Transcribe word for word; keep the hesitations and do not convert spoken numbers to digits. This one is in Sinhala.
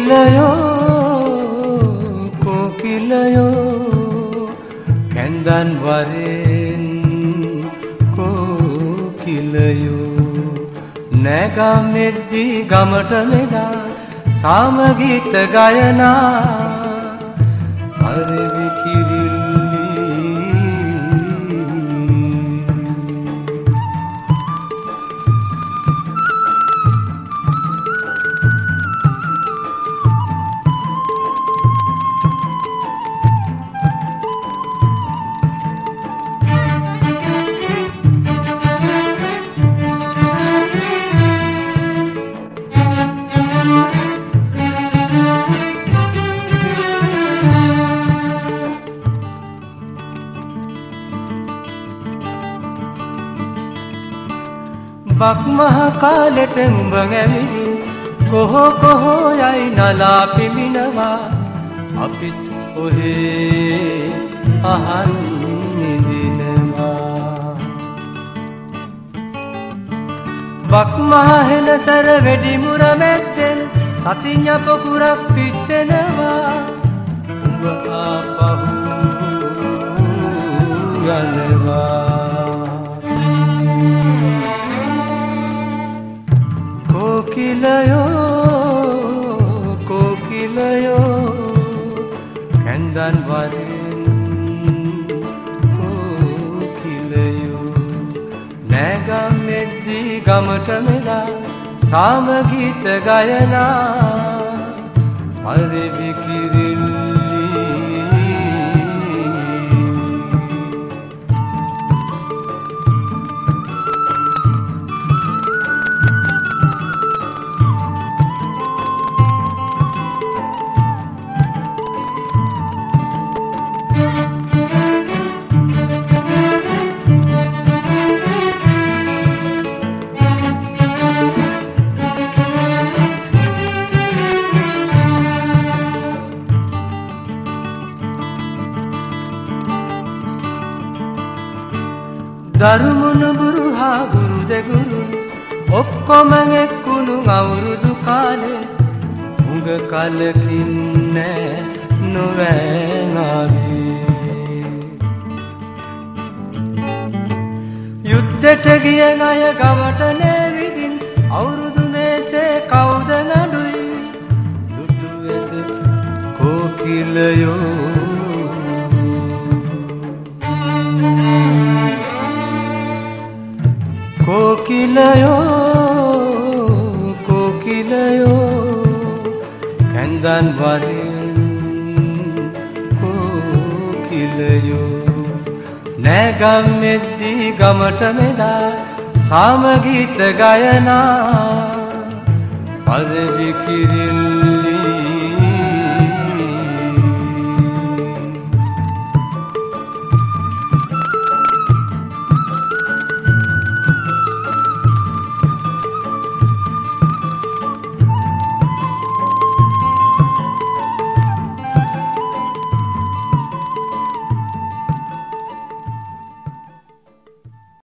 कोकिलयो कोकिलयो कैंदन वरेन कोकिलयो නැගමෙද්දී ගමට මෙදා සාමගීත ගයනා අරවි කිරිල්ලි බක් මහ කාලෙට උඹ ඇවිදින් කොහො කොහො යයි නලා පිමිනවා අපිත් ඔහේ අහන් නිදිනවා බක් මහ හෙන සැර වෙඩි මුර මැද්දෙන් සතිඤ්ඤ පොකුරක් පිච්චෙනවා උඹ ආපහු යනවා कोकिलयो कोकिलयो कैंदन वरेन कोकिलयो නැගමෙද්දී ගමට මෙදා සාමගීත ගයනා අරවි කිරිල්ලි දරුමුණු බුරුහා ගුරු දෙගුරු ඔක්කොම එක්කුණු අවුරුදු කාලේ උඟ කලකින් නෑ නොවෑනාවේ යුද්ධෙට ගිය අය ගවට නෑවිදින් අවුරුදු මේසේ කවුද නඩුයි දුටු වෙද කොකිලයෝ कोकिलयो कोकिलयो कैंदन वरेन कोकिलयो නැගමෙද්දී ගමට මෙදා සාමගීත ගයනා අරවි කිරිල්ලි